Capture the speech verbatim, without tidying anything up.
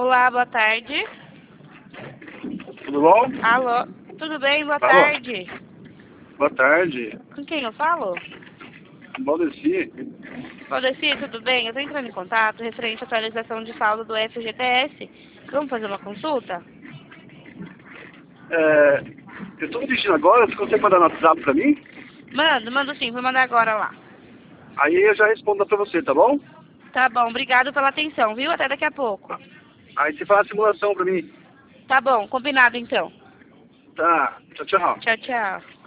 Olá, boa tarde. Tudo bom? Alô, tudo bem? Boa Alô? tarde. Boa tarde. Com quem eu falo? Valdeci. Valdeci, tudo bem? Eu tô entrando em contato referente à atualização de saldo do F G T S. Vamos fazer uma consulta? É, eu estou me dirigindo agora, você consegue mandar no WhatsApp pra mim? Mando, mando sim, vou mandar agora lá. Aí eu já respondo pra você, tá bom? Tá bom, obrigado pela atenção, viu? Até daqui a pouco. Aí você faz a simulação pra mim. Tá bom, combinado então. Tá, tchau, tchau. Tchau, tchau.